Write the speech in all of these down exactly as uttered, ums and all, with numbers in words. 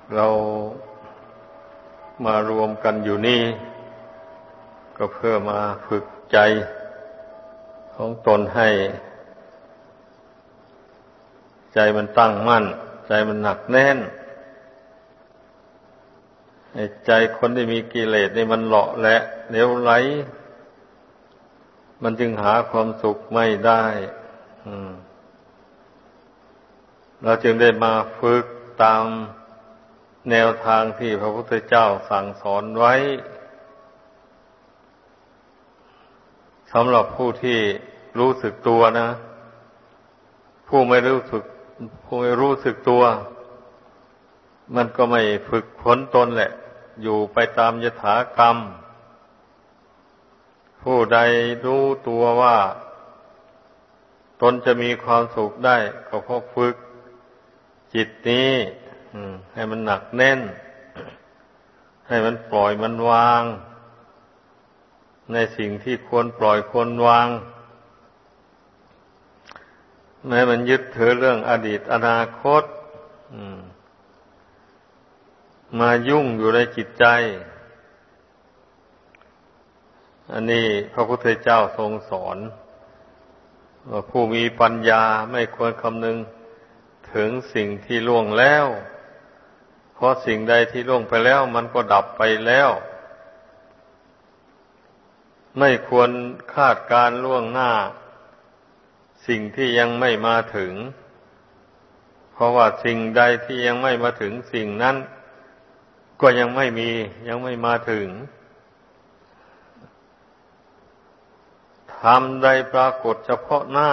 เรามารวมกันอยู่นี่ก็เพื่อมาฝึกใจของตนให้ใจมันตั้งมั่นใจมันหนักแน่นให้ใจคนที่มีกิเลสนี่มันเลาะแหละเหลวไหลมันจึงหาความสุขไม่ได้เราจึงได้มาฝึกตามแนวทางที่พระพุทธเจ้าสั่งสอนไว้สำหรับผู้ที่รู้สึกตัวนะผู้ไม่รู้สึกผู้ไม่รู้สึกตัวมันก็ไม่ฝึกฝนตนแหละอยู่ไปตามยถากรรมผู้ใดรู้ตัวว่าตนจะมีความสุขได้ก็เพราะฝึกจิตนี้ให้มันหนักแน่นให้มันปล่อยมันวางในสิ่งที่ควรปล่อยควรวางแม้มันยึดถือเรื่องอดีตอนาคตมายุ่งอยู่ในจิตใจอันนี้พระพุทธเจ้าทรงสอนว่าผู้มีปัญญาไม่ควรคำนึงถึงสิ่งที่ล่วงแล้วเพราะสิ่งใดที่ล่วงไปแล้วมันก็ดับไปแล้วไม่ควรคาดการณ์ล่วงหน้าสิ่งที่ยังไม่มาถึงเพราะว่าสิ่งใดที่ยังไม่มาถึงสิ่งนั้นก็ยังไม่มียังไม่มาถึงธรรมใดปรากฏเฉพาะหน้า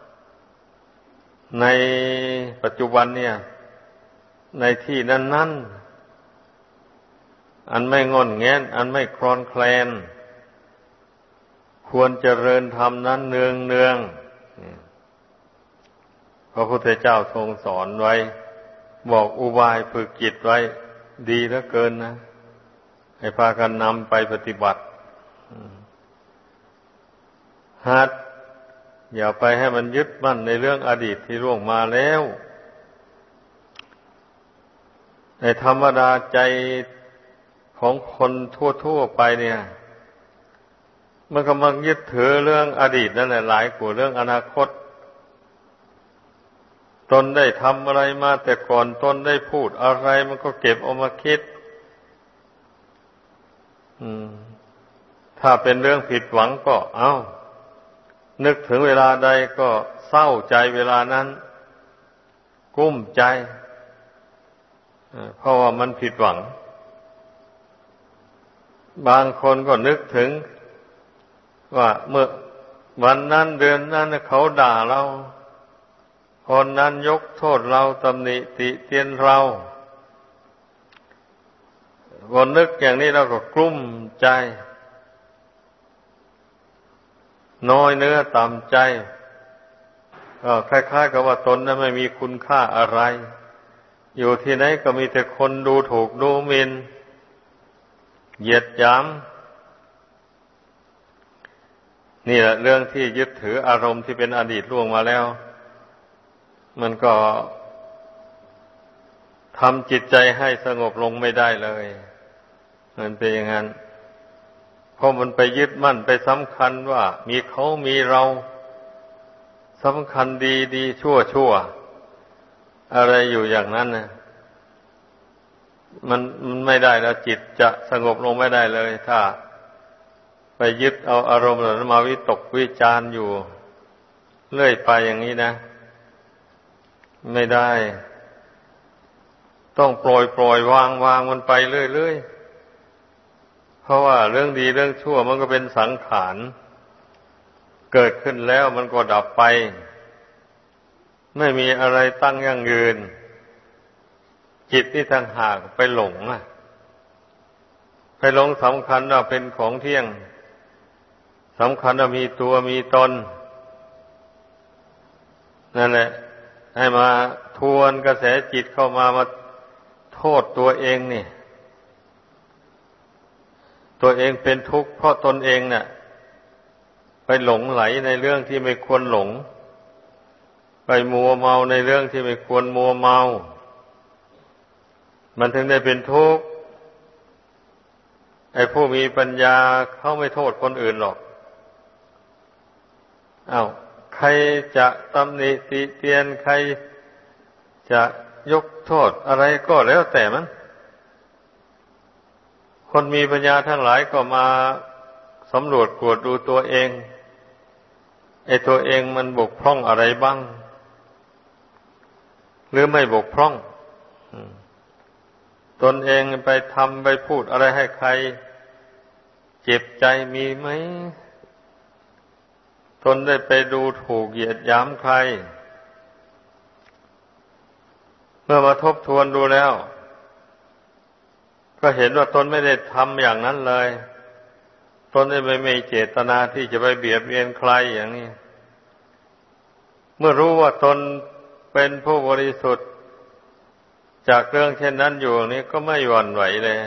ในปัจจุบันเนี่ยในที่นั้นๆอันไม่งอนแงนอันไม่คลอนแคลนควรเจริญธรรมนั้นเนืองเนืองพระพุทธเจ้าทรงสอนไว้บอกอุบายฝึกจิตไว้ดีเหลือเกินนะให้พากันนำไปปฏิบัติหัดอย่าไปให้มันยึดมั่นในเรื่องอดีตที่ล่วงมาแล้วในธรรมดาใจของคนทั่วๆไปเนี่ยมันกำลังยึดถือเรื่องอดีตนั่นแหละหลายกว่าเรื่องอนาคตตนได้ทำอะไรมาแต่ก่อนตนได้พูดอะไรมันก็เก็บเอามาคิดถ้าเป็นเรื่องผิดหวังก็เอ้านึกถึงเวลาใดก็เศร้าใจเวลานั้นกุ้มใจเพราะว่ามันผิดหวังบางคนก็นึกถึงว่าเมื่อวันนั้นเดือนนั้นเขาด่าเราคนนั้นยกโทษเราตำหนิติเตียนเราคนนึกอย่างนี้เราก็กลุ้มใจน้อยเนื้อต่ำใจก็คล้ายๆกับว่าตนนั้นไม่มีคุณค่าอะไรอยู่ที่ไหนก็มีแต่คนดูถูกดูหมิ่นเหยียดหยามนี่แหละเรื่องที่ยึดถืออารมณ์ที่เป็นอดีตล่วงมาแล้วมันก็ทำจิตใจให้สงบลงไม่ได้เลยมันเป็นอย่างนั้นเพราะมันไปยึดมั่นไปสำคัญว่ามีเขามีเราสำคัญดีดีชั่วชั่วอะไรอยู่อย่างนั้นนะมันมันไม่ได้แล้วจิตจะสงบลงไม่ได้เลยถ้าไปยึดเอาอารมณ์เหล่านั้นมาวิตกวิจารณ์อยู่เรื่อยไปอย่างนี้นะไม่ได้ต้องปล่อยปล่อยวางวางมันไปเรื่อยๆเพราะว่าเรื่องดีเรื่องชั่วมันก็เป็นสังขารเกิดขึ้นแล้วมันก็ดับไปไม่มีอะไรตั้งยั่งยืนจิตนี่ต่างหากไปหลงอ่ะไปหลงสำคัญว่าเป็นของเที่ยงสำคัญว่ามีตัวมีตนนั่นแหละให้มาทวนกระแสจิตเข้ามามาโทษตัวเองนี่ตัวเองเป็นทุกข์เพราะตนเองเนี่ยไปหลงไหลในเรื่องที่ไม่ควรหลงไปมัวเมาในเรื่องที่ไม่ควรมัวเมามันถึงได้เป็นทุกข์ไอ้ผู้มีปัญญาเขาไม่โทษคนอื่นหรอกอ้าวใครจะตำหนิติเตียนใครจะยกโทษอะไรก็แล้วแต่มันคนมีปัญญาทั้งหลายก็มาสำรวจตรวจดูตัวเองไอ้ตัวเองมันบกพร่องอะไรบ้างหรือไม่บกพร่องตนเองไปทำไปพูดอะไรให้ใครเจ็บใจมีไหมตนได้ไปดูถูกเหยียดหยามใครเมื่อมาทบทวนดูแล้วก็เห็นว่าตนไม่ได้ทำอย่างนั้นเลยตนได้ไม่มีเจตนาที่จะไปเบียดเบียนใครอย่างนี้เมื่อรู้ว่าตนเป็นผู้บริสุทธิ์จากเรื่องเช่นนั้นอยู่นี้ก็ไม่หวั่นไหวเลย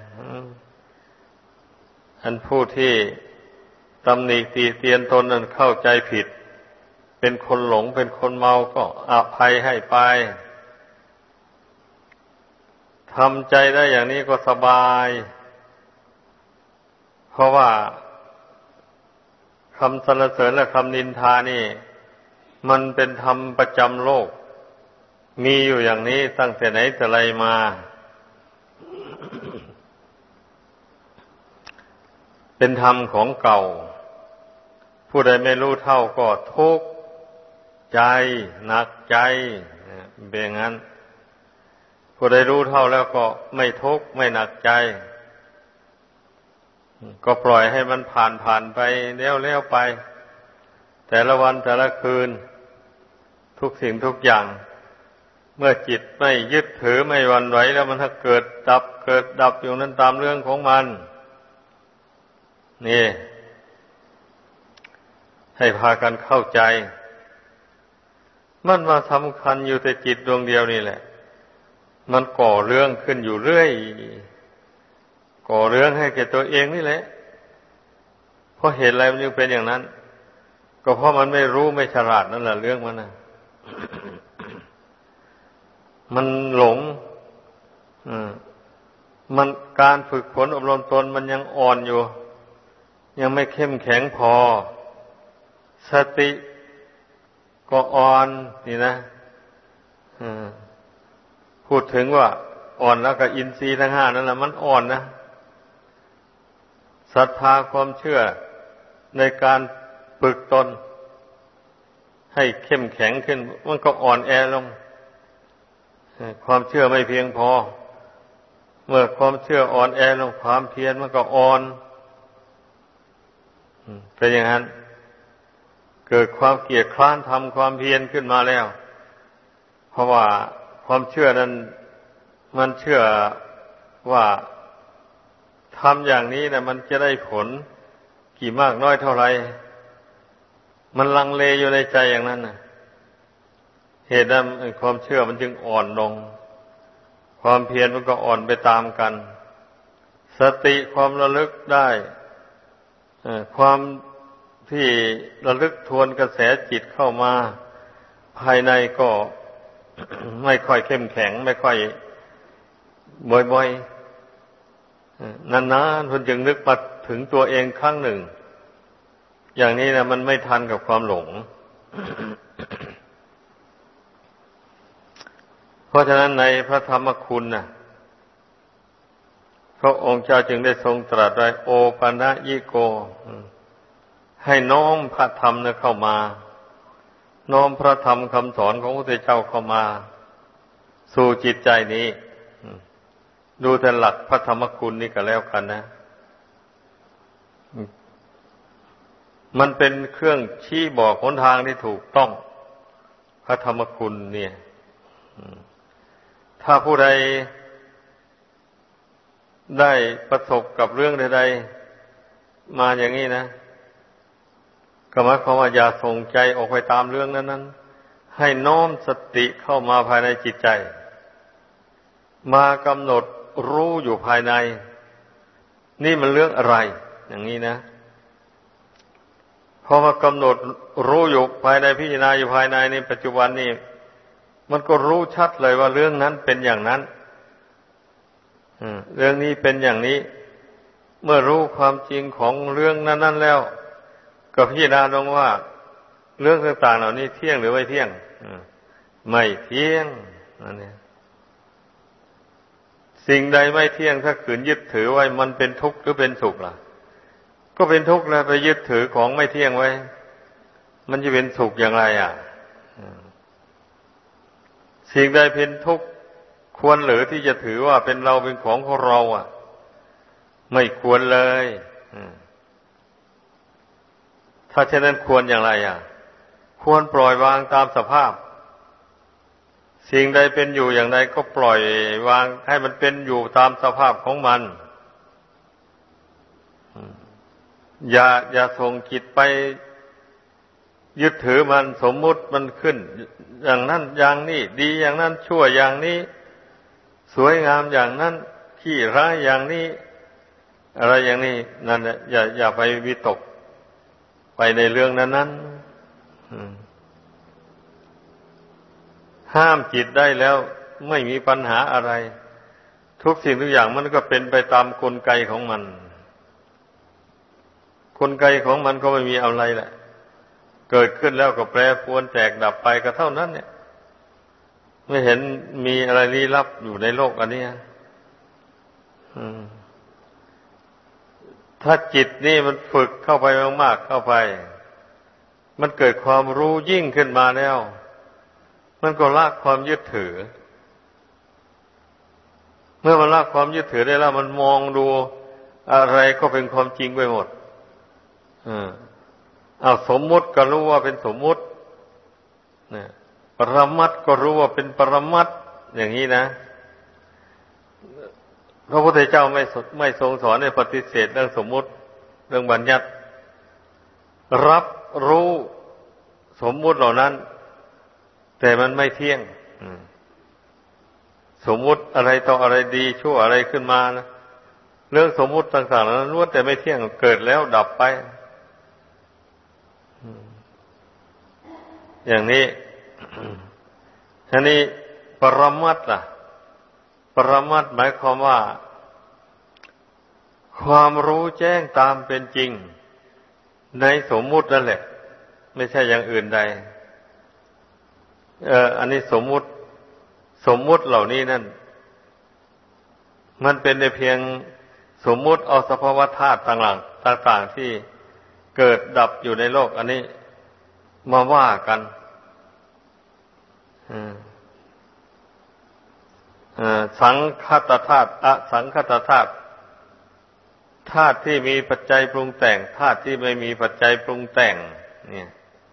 อันผู้ที่ตำหนิตีเตียนตนนั้นเข้าใจผิดเป็นคนหลงเป็นคนเมาก็อภัยให้ไปทำใจได้อย่างนี้ก็สบายเพราะว่าคำสรรเสริญและคำนินทานี่มันเป็นธรรมประจำโลกมีอยู่อย่างนี้ตั้งแต่ไหนแต่ไรมาเป็นธรรมของเก่าผู้ใดไม่รู้เท่าก็ทุกข์ใจหนักใจเป็นอย่างนั้นผู้ใดรู้เท่าแล้วก็ไม่ทุกข์ไม่หนักใจก็ปล่อยให้มันผ่านผ่านไปแล้วแล้วไปแต่ละวันแต่ละคืนทุกสิ่งทุกอย่างเมื่อจิตไม่ยึดถือไม่หวั่นไหวแล้วมันถ้าเกิดดับเกิดดับอยู่นั้นตามเรื่องของมันนี่ให้พากันเข้าใจมันมาสำคัญอยู่แต่จิตดวงเดียวนี่แหละมันก่อเรื่องขึ้นอยู่เรื่อยก่อเรื่องให้แก่ตัวเองนี่แหละเพราะเหตุอะไรมันจึงเป็นอย่างนั้นก็เพราะมันไม่รู้ไม่ฉลาดนั่นแหละเรื่องมันนะ มันหลงมันการฝึกฝนอบรมตนมันยังอ่อนอยู่ยังไม่เข้มแข็งพอสติก็อ่อนนี่นะพูดถึงว่าอ่อนแล้วก็อินทรีย์ทั้งห้านั่นแหละมันอ่อนนะศรัทธาความเชื่อในการฝึกตนให้เข้มแข็งขึ้นมันก็อ่อนแอลงความเชื่อไม่เพียงพอเมื่อความเชื่ออ่อนแอลงความเพียรมันก็อ่อนเป็นอย่างนั้นเกิดความเกียจคร้านทำความเพียรขึ้นมาแล้วเพราะว่าความเชื่อนั้นมันเชื่อว่าทำอย่างนี้นะมันจะได้ผลกี่มากน้อยเท่าไหร่มันลังเลอยู่ในใจอย่างนั้นนะเหตุนั้นความเชื่อมันจึงอ่อนลงความเพียรมันก็อ่อนไปตามกันสติความระลึกได้ความที่ระลึกทวนกระแสจิตเข้ามาภายในก็ ไม่ค่อยเข้มแข็งไม่ค่อยบ่อยๆนานๆเพิ่นจึงนึกมาถึงตัวเองครั้งหนึ่งอย่างนี้นะมันไม่ทันกับความหลง เพราะฉะนั้นในพระธรรมคุณน่ะพระองค์เจ้าจึงได้ทรงตรัสไว้โอปัญญิโกให้น้อมพระธรรมนั้นเข้ามาน้อมพระธรรมคำสอนของพระพุทธเจ้าเข้ามาสู่จิตใจนี้ดูแต่หลักพระธรรมคุณนี่ก็แล้วกันนะมันเป็นเครื่องชี้บอกหนทางที่ถูกต้องพระธรรมคุณเนี่ยถ้าผู้ใดได้ประสบกับเรื่องใดๆมาอย่างนี้นะก็หมายความว่าอย่าส่งใจออกไปตามเรื่องนั้นๆให้น้อมสติเข้ามาภายในจิตใจมากำหนดรู้อยู่ภายในนี่มันเรื่องอะไรอย่างนี้นะพอมากำหนดรู้อยู่ภายในพิจารณาอยู่ภายในในปัจจุบันนี่มันก็รู้ชัดเลยว่าเรื่องนั้นเป็นอย่างนั้นเรื่องนี้เป็นอย่างนี้เมื่อรู้ความจริงของเรื่องนั้นๆแล้วก็พิจารณาลงว่าเรื่องต่างๆเหล่านี้เที่ยงหรือไม่เที่ยงไม่เที่ยงนั่นเองสิ่งใดไม่เที่ยงถ้าขืนยึดถือไว้มันเป็นทุกข์หรือเป็นสุขล่ะก็เป็นทุกข์แล้วไปยึดถือของไม่เที่ยงไว้มันจะเป็นสุขอย่างไรอ่ะสิ่งใดเป็นทุกข์ควรหรือที่จะถือว่าเป็นเราเป็นของของเราอ่ะไม่ควรเลยถ้าเช่นนั้นควรอย่างไรอ่ะควรปล่อยวางตามสภาพสิ่งใดเป็นอยู่อย่างใดก็ปล่อยวางให้มันเป็นอยู่ตามสภาพของมันอย่าอย่าส่งจิตไปยึดถือมันสมมุติมันขึ้นอย่างนั้นอย่างนี้ดีอย่างนั้นชั่วอย่างนี้สวยงามอย่างนั้นขี้ร้ายอย่างนี้อะไรอย่างนี้นั่นแหละอย่าอย่าไปวิตกไปในเรื่องนั้นนั้นห้ามจิตได้แล้วไม่มีปัญหาอะไรทุกสิ่งทุกอย่างมันก็เป็นไปตามกลไกของมันกลไกของมันก็ไม่มีอะไรแหละเกิดขึ้นแล้วก็แปรปรวนแตกดับไปก็เท่านั้นเนี่ยไม่เห็นมีอะไรลี้ลับอยู่ในโลกอันนี้ถ้าจิตนี่มันฝึกเข้าไปมากๆเข้าไปมันเกิดความรู้ยิ่งขึ้นมาแล้วมันก็ละความยึดถือเมื่อมันละความยึดถือได้แล้วมันมองดูอะไรก็เป็นความจริงไปหมดอ่าเอาสมมุติก็รู้ว่าเป็นสมมุติเนี่ยปรมัตถ์ก็รู้ว่าเป็นปรมัตถ์อย่างนี้นะพระพุทธเจ้าไม่ไม่ทรงสอนให้ปฏิเสธเรื่องสมมุติเรื่องบัญญัติรับรู้สมมุติเหล่านั้นแต่มันไม่เที่ยงสมมุติอะไรต่ออะไรดีชั่วอะไรขึ้นมานะเรื่องสมมุติต่างๆนั้นล้วนแต่ไม่เที่ยงเกิดแล้วดับไปอย่างนี้ทีนี้ปรมัตถ์ล่ะปรมัตถ์หมายความว่าความรู้แจ้งตามเป็นจริงในสมมุตินั่นแหละไม่ใช่อย่างอื่นใดเอ่ออันนี้สมมุติสมมุติเหล่านี้นั่นมันเป็นในเพียงสมมุติเอาสภาวะธาตุต่างๆต่างๆที่เกิดดับอยู่ในโลกอันนี้มาว่ากันสังคตธาตุอสังคตธาตุธาตุที่มีปัจจัยปรุงแต่งธาตุที่ไม่มีปัจจัยปรุงแต่งเนี่ย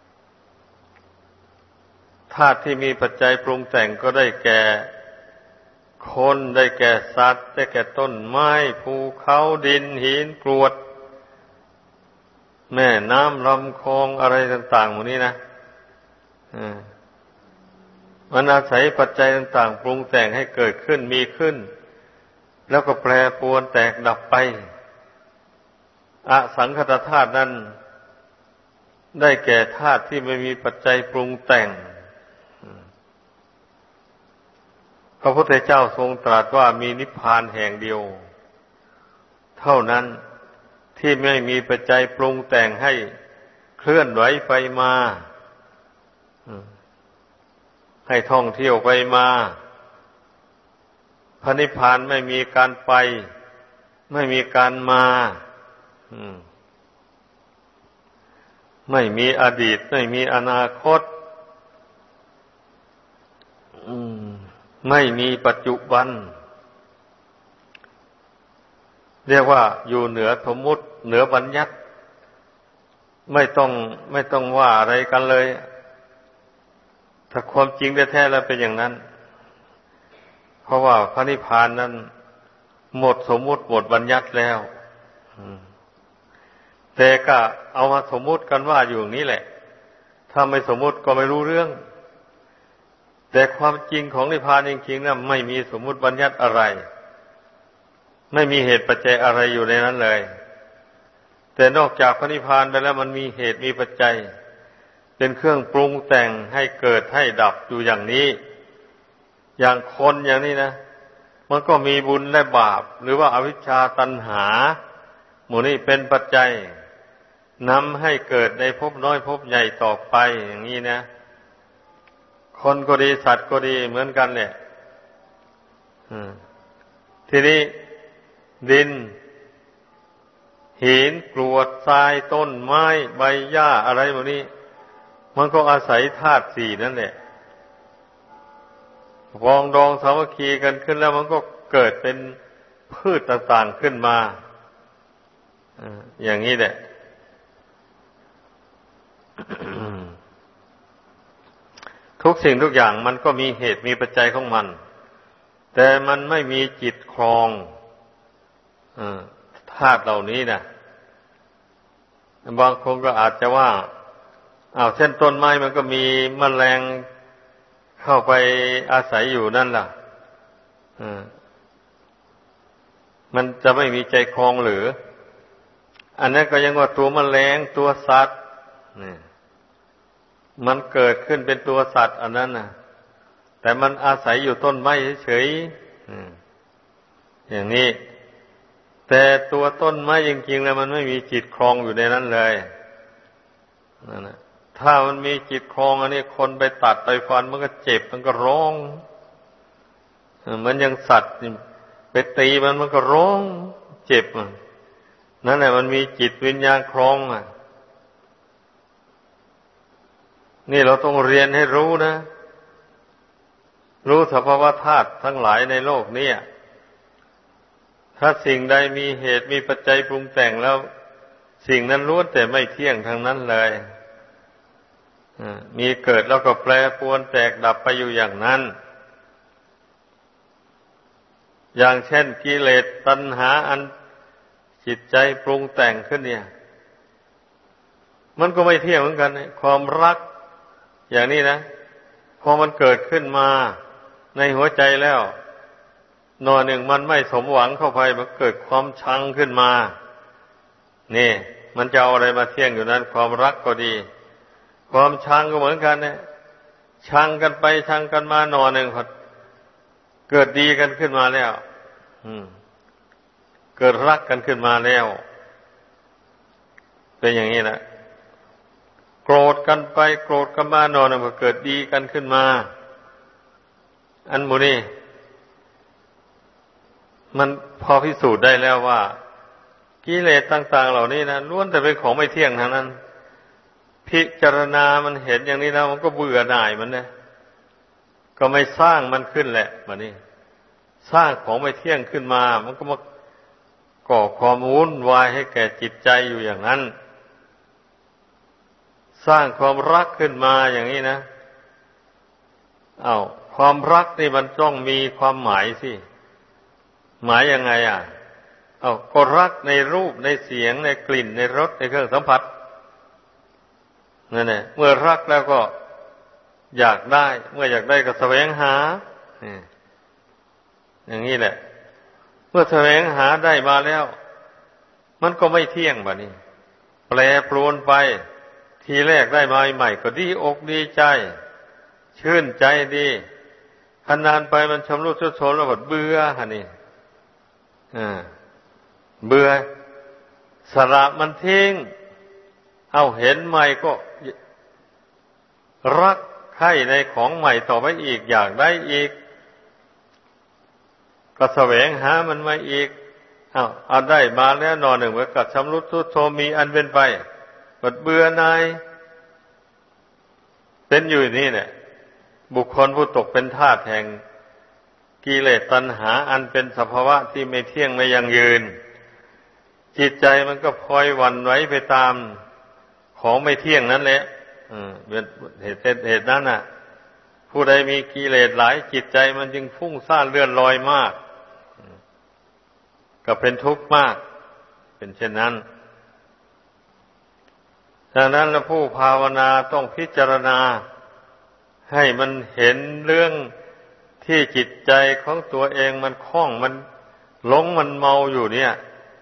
ธาตุที่มีปัจจัยปรุงแต่งก็ได้แก่คนได้แก่สัตว์ได้แก่ต้นไม้ภูเขาดินหินกรวดแม่น้ำลำคลองอะไรต่างๆหมดนี้นะมันอาศัยปัจจัยต่างๆปรุงแต่งให้เกิดขึ้นมีขึ้นแล้วก็แปรปรวนแตกดับไปอสังคตธาตุนั้นได้แก่ธาตุที่ไม่มีปัจจัยปรุงแต่งพระพุทธเจ้าทรงตรัสว่ามีนิพพานแห่งเดียวเท่านั้นที่ไม่มีปัจจัยปรุงแต่งให้เคลื่อนไหวไปมาให้ท่องเที่ยวไปมาพระนิพพานไม่มีการไปไม่มีการมาไม่มีอดีตไม่มีอนาคตไม่มีปัจจุบันเรียกว่าอยู่เหนือสมมุติเหนือบัญญัติไม่ต้องไม่ต้องว่าอะไรกันเลยถ้าความจริงแท้ๆแล้วเป็นอย่างนั้นเพราะว่าพระนิพพานนั้นหมดสมมุติหมดบัญญัติแล้วแต่ก็เอามาสมมุติกันว่าอยู่อย่างนี้แหละถ้าไม่สมมุติก็ไม่รู้เรื่องแต่ความจริงของนิพพานจริงๆนั้นไม่มีสมมุติบัญญัติอะไรไม่มีเหตุปัจจัยอะไรอยู่ในนั้นเลยแต่นอกจากพระนิพพานไปแล้วมันมีเหตุมีปัจจัยเป็นเครื่องปรุงแต่งให้เกิดให้ดับอยู่อย่างนี้อย่างคนอย่างนี้นะมันก็มีบุญและบาปหรือว่าอวิชชาตัณหาหมู่นี้เป็นปัจจัยนำให้เกิดในภพน้อยภพใหญ่ต่อไปอย่างนี้นะคนก็ดีสัตว์ก็ดีเหมือนกันเนี่ยทีนี้ดินหินกรวดทรายต้นไม้ใบหญ้าอะไรพวกนี้มันก็อาศัยธาตุสี่นั่นแหละปองดองสามัคคีกันขึ้นแล้วมันก็เกิดเป็นพืชต่างๆขึ้นมาอย่างนี้แหละ ทุกสิ่งทุกอย่างมันก็มีเหตุมีปัจจัยของมันแต่มันไม่มีจิตครองธาตุเหล่านี้นะบางคนก็อาจจะว่าอ้าวเช่นต้นไม้มันก็มีแมลงเข้าไปอาศัยอยู่นั่นล่ะมันจะไม่มีใจครองหรืออันนั้นก็ยังว่าตัวแมลงตัวสัตว์มันเกิดขึ้นเป็นตัวสัตว์อันนั้นนะแต่มันอาศัยอยู่ต้นไม้เฉยๆอย่างนี้แต่ตัวต้นไม้จริงๆแล้วมันไม่มีจิตครองอยู่ในนั้นเลยนั่นนะถ้ามันมีจิตครองอันนี้คนไปตัดไปฟันมันก็เจ็บมันก็ร้องเหมือนอย่างสัตว์ไปตีมันมันก็ร้องเจ็บนั่นแหละมันมีจิตวิญญาณครองอ่ะนี่เราต้องเรียนให้รู้นะรู้สภาวะธาตุทั้งหลายในโลกนี้ถ้าสิ่งใดมีเหตุมีปัจจัยปรุงแต่งแล้วสิ่งนั้นล้วนแต่ไม่เที่ยงทั้งนั้นเลยมีเกิดแล้วก็แปรปรวนแตกดับไปอยู่อย่างนั้นอย่างเช่นกิเลสตัณหาอันจิตใจปรุงแต่งขึ้นเนี่ยมันก็ไม่เที่ยงเหมือนกันความรักอย่างนี้นะพอมันเกิดขึ้นมาในหัวใจแล้วหน่อหนึ่งมันไม่สมหวังเข้าไปมันเกิดความชังขึ้นมานี่มันจะเอาอะไรมาเที่ยงอยู่นั้นความรักก็ดีความชังก็เหมือนกันเนี่ยชังกันไปชังกันมาหน่อหนึ่งพอเกิดดีกันขึ้นมาแล้วเกิดรักกันขึ้นมาแล้วเป็นอย่างนี้แหละโกรธกันไปโกรธกันมาหน่อหนึ่งพอเกิดดีกันขึ้นมาอันหมู่นี้มันพอพิสูจน์ได้แล้วว่ากิเลสต่างๆเหล่านี้นะล้วนแต่เป็นของไม่เที่ยงทั้งนั้นพิจารณามันเห็นอย่างนี้แล้วมันก็เบื่อหน่ายมันนะก็ไม่สร้างมันขึ้นแหละแบบนี้สร้างของไม่เที่ยงขึ้นมามันก็มาก่อความวุ่นวายให้แก่จิตใจอยู่อย่างนั้นสร้างความรักขึ้นมาอย่างนี้นะอ้าวความรักนี่มันต้องมีความหมายสิหมายยังไงอ่ะเอาก็รักในรูปในเสียงในกลิ่นในรสในเครื่องสัมผัสนั่นแหละเมื่อรักแล้วก็อยากได้เมื่ออยากได้ก็แสวงหาอย่างนี้แหละเมื่อแสวงหาได้มาแล้วมันก็ไม่เที่ยงบัดนี้แปรปรวนไปทีแรกได้มาใหม่ก็ดีอกดีใจชื่นใจดีนานไปมันชำรุดทรุดโทรมแล้วก็เบื่อฮะนี่อ่าเบื่อสละมันทิ้งเอาเห็นใหม่ก็รักใคร่ในของใหม่ต่อไปอีกอยากได้อีกก็แสวงหามันมาอีกเอาเอาได้มาแล้วนอนหนึ่งมันก็ชำรุดทรุดโทรมมีอันเป็นไปก็เบื่อหน่ายเป็นอยู่นี่แหละบุคคลผู้ตกเป็นทาสแห่งกิเลสตัณหาอันเป็นสภาวะที่ไม่เที่ยงไม่ยั่งยืนจิตใจมันก็พลอยหวั่นไหวไปตามของไม่เที่ยงนั้นแหละเหตุเหตุนั้นน่ะผู้ใดมีกิเลสหลายจิตใจมันจึงฟุ้งซ่านเลื่อนลอยมากก็เป็นทุกข์มากเป็นเช่นนั้นดังนั้นแล้วผู้ภาวนาต้องพิจารณาให้มันเห็นเรื่องที่จิตใจของตัวเองมันคล้องมันหลงมันเมาอยู่เนี่ย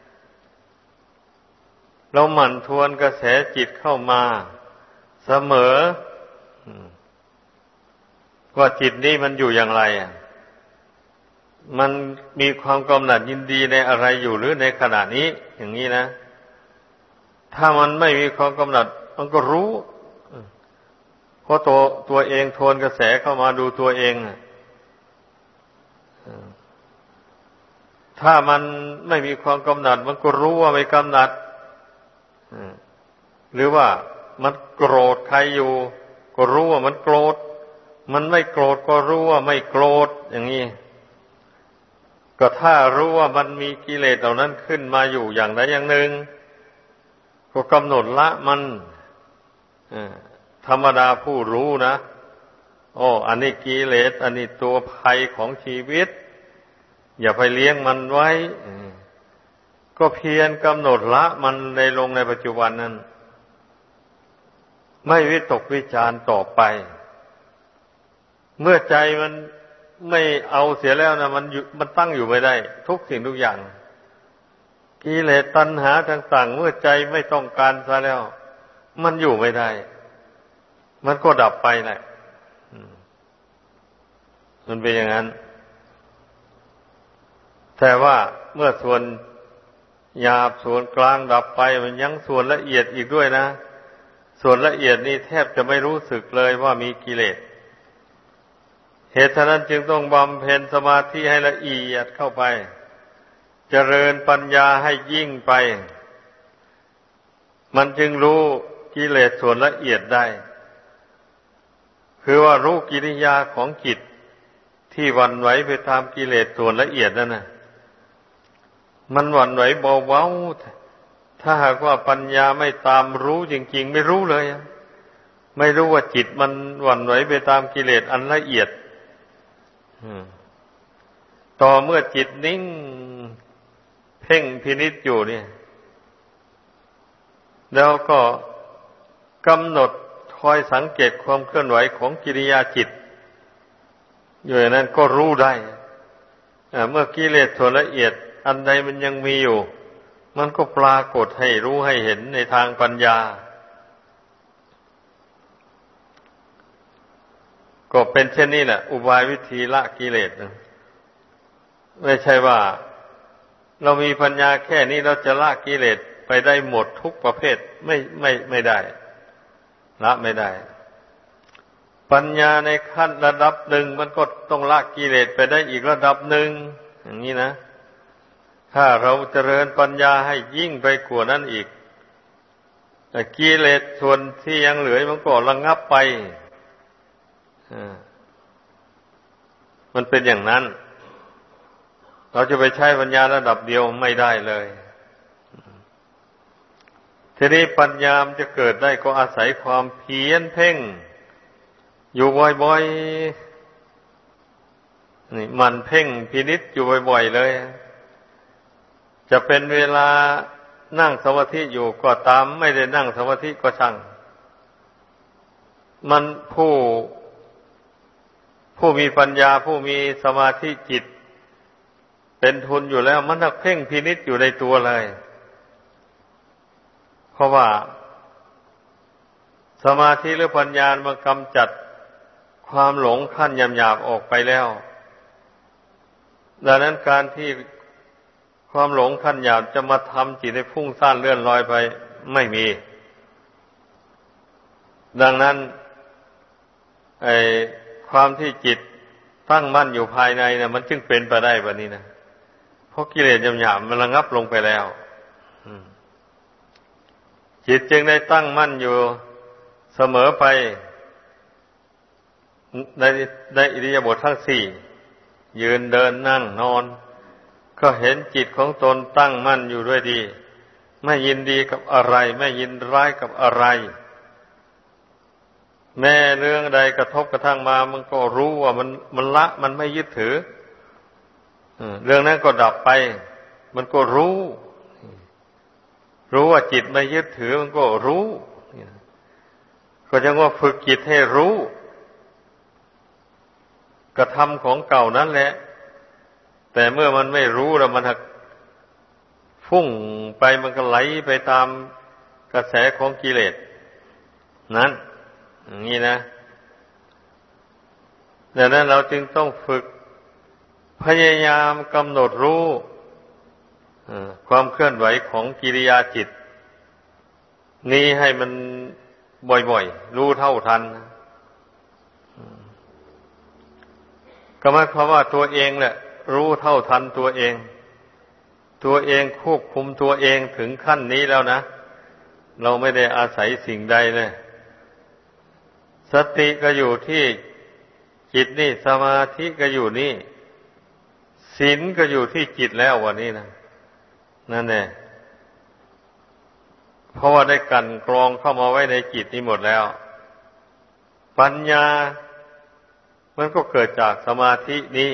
เราหมั่นทวนกระแสจิตเข้ามาเสมอว่าจิตนี้มันอยู่อย่างไรมันมีความกำหนัดยินดีในอะไรอยู่หรือในขณะนี้อย่างนี้นะถ้ามันไม่มีความกำหนัดมันก็รู้เพราะตัวตัวเองทวนกระแสเข้ามาดูตัวเองถ้ามันไม่มีความกำหนัดมันก็รู้ว่าไม่กำหนัดหรือว่ามันโกรธใครอยู่ก็รู้ว่ามันโกรธมันไม่โกรธก็รู้ว่าไม่โกรธอย่างนี้ก็ถ้ารู้ว่ามันมีกิเลสเหล่านั้นขึ้นมาอยู่อย่างใดอย่างหนึ่งก็กำหนดละมันธรรมดาผู้รู้นะโอ้อันนี้กิเลสอันนี้ตัวภัยของชีวิตอย่าไปเลี้ยงมันไว้ก็เพียรกำหนดละมันในลงในปัจจุบันนั้นไม่วิตกวิจารณ์ต่อไปเมื่อใจมันไม่เอาเสียแล้วนะมันมันตั้งอยู่ไม่ได้ทุกสิ่งทุกอย่างกิเลสตัณหาต่างๆเมื่อใจไม่ต้องการซะแล้วมันอยู่ไม่ได้มันก็ดับไปแหละมันเป็นอย่างนั้นแต่ว่าเมื่อส่วนหยาบส่วนกลางดับไปมันยังส่วนละเอียดอีกด้วยนะส่วนละเอียดนี่แทบจะไม่รู้สึกเลยว่ามีกิเลสเหตุฉะนั้นจึงต้องบำเพ็ญสมาธิให้ละเอียดเข้าไปเจริญปัญญาให้ยิ่งไปมันจึงรู้กิเลสส่วนละเอียดได้คือว่ารู้กิริยาของจิตที่หวั่นไหวไปตามกิเลสส่วนละเอียดนั่นน่ะมันหวั่นไหวเบาๆถ้าหากว่าปัญญาไม่ตามรู้จริงๆไม่รู้เลยไม่รู้ว่าจิตมันหวั่นไหวไปตามกิเลสอันละเอียดต่อเมื่อจิตนิ่งเพ่งพินิจอยู่เนี่ยแล้วก็กำหนดคอยสังเกตความเคลื่อนไหวของกิริยาจิตอยู่อย่างนั้นก็รู้ได้เมื่อกิเลสส่วนละเอียดอันใดมันยังมีอยู่มันก็ปรากฏให้รู้ให้เห็นในทางปัญญาก็เป็นเช่นนี้แหละอุบายวิธีละกิเลสนะไม่ใช่ว่าเรามีปัญญาแค่นี้เราจะละกิเลสไปได้หมดทุกประเภทไม่ไม่ไม่ได้ละไม่ได้ปัญญาในขั้นระดับหนึ่งมันก็ต้องละกิเลสไปได้อีกระดับหนึ่งอย่างนี้นะถ้าเราเจริญปัญญาให้ยิ่งไปกว่านั้นอีกแต่กิเลสส่วนที่ยังเหลือมันก็ระงับไปมันเป็นอย่างนั้นเราจะไปใช้ปัญญาระดับเดียวไม่ได้เลยทีนี้ปัญญามันจะเกิดได้ก็อาศัยความเพียรเพ่งอยู่บ่อยๆนี่มันเพ่งพินิจอยู่บ่อยๆเลยจะเป็นเวลานั่งสมาธิอยู่ก็ตามไม่ได้นั่งสมาธิก็ช่างมันผู้ผู้มีปัญญาผู้มีสมาธิจิตเป็นทุนอยู่แล้วมันนักเพ่งพินิจอยู่ในตัวเลยเพราะว่าสมาธิหรือปัญญามันกำจัดความหลงขั้นหยาบๆออกไปแล้วดังนั้นการที่ความหลงขั้นหยาบจะมาทำจิตให้พุ่งซ่านเลื่อนลอยไปไม่มีดังนั้นไอ้ความที่จิตตั้งมั่นอยู่ภายในเนี่ยมันจึงเป็นไปได้แบบนี้นะเพราะกิเลสหยาบๆมันระงับลงไปแล้วจิตจึงได้ตั้งมั่นอยู่เสมอไปในในอิริยาบถทั้งสี่ยืนเดินนั่งนอนก็เห็นจิตของตนตั้งมั่นอยู่ด้วยดีไม่ยินดีกับอะไรไม่ยินร้ายกับอะไรแม้เรื่องใดกระทบกระทั่งมามันก็รู้ว่ามันมันละมันไม่ยึดถือเรื่องนั้นก็ดับไปมันก็รู้รู้ว่าจิตไม่ยึดถือมันก็รู้ก็จะว่าฝึกจิตให้รู้กระทำของเก่านั่นแหละแต่เมื่อมันไม่รู้แล้วมันฟุ้งไปมันก็ไหลไปตามกระแสของกิเลสนั้นอย่างนี้นะดังนั้นเราจึงต้องฝึกพยายามกำหนดรู้ความเคลื่อนไหวของกิริยาจิตนี้ให้มันบ่อยๆรู้เท่าทันก็หมายความว่าตัวเองแหละรู้เท่าทันตัวเองตัวเองควบคุมตัวเองถึงขั้นนี้แล้วนะเราไม่ได้อาศัยสิ่งใดเลยสติก็อยู่ที่จิตนี่สมาธิก็อยู่นี่ศีลก็อยู่ที่จิตแล้ววันนี้นะนั่นแหละเพราะว่าได้กลั่นกรองเข้ามาไว้ในจิตนี้หมดแล้วปัญญามันก็เกิดจากสมาธินี้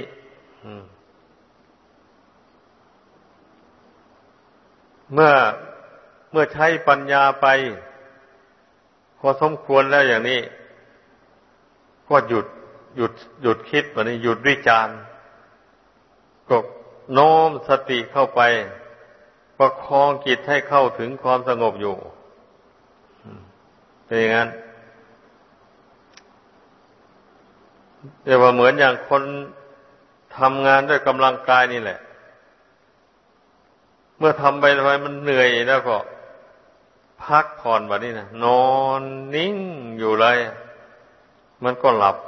เมื่อเมื่อใช้ปัญญาไปพอสมควรแล้วอย่างนี้ก็หยุดหยุดหยุดคิดวันนี้หยุดวิจารณ์ก็โน้มสติเข้าไปประคองจิตให้เข้าถึงความสงบอยู่เป็นอย่างนั้นเรียกว่าเหมือนอย่างคนทำงานด้วยกำลังกายนี่แหละเมื่อทำไปทำไมมันเหนื่อยแล้วก็พักผ่อนแบบนี้นะนอนนิ่งอยู่เลยมันก็หลับไป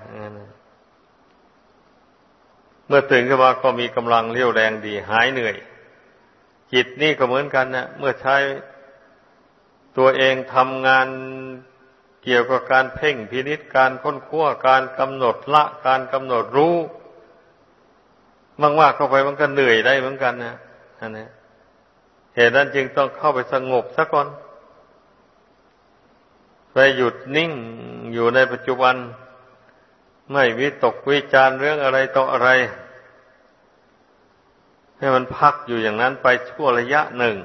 เมื่อตื่นขึ้นมาก็มีกำลังเรี่ยวแรงดีหายเหนื่อยจิตนี่ก็เหมือนกันนะเมื่อใช้ตัวเองทำงานเกี่ยวกับการเพ่งพินิจการค้นคว้าการกำหนดละการกำหนดรู้มากๆเข้าไปมันก็เหนื่อยได้เหมือนกันนะอันนี้เหตุนั้นจึงต้องเข้าไปสงบซะก่อนไปหยุดนิ่งอยู่ในปัจจุบันไม่วิตกวิจารเรื่องอะไรต่ออะไรให้มันพักอยู่อย่างนั้นไปชั่วระยะหนึ่ง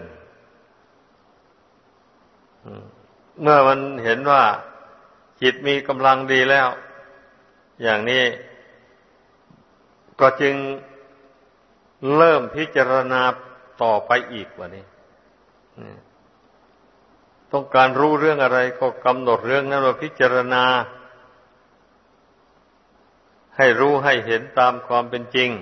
เมื่อมันเห็นว่าจิตมีกำลังดีแล้วอย่างนี้ก็จึงเริ่มพิจารณาต่อไปอีกว่านี้ต้องการรู้เรื่องอะไรก็กำหนดเรื่องนั้นมาพิจารณาให้รู้ให้เห็นตามความเป็นจริง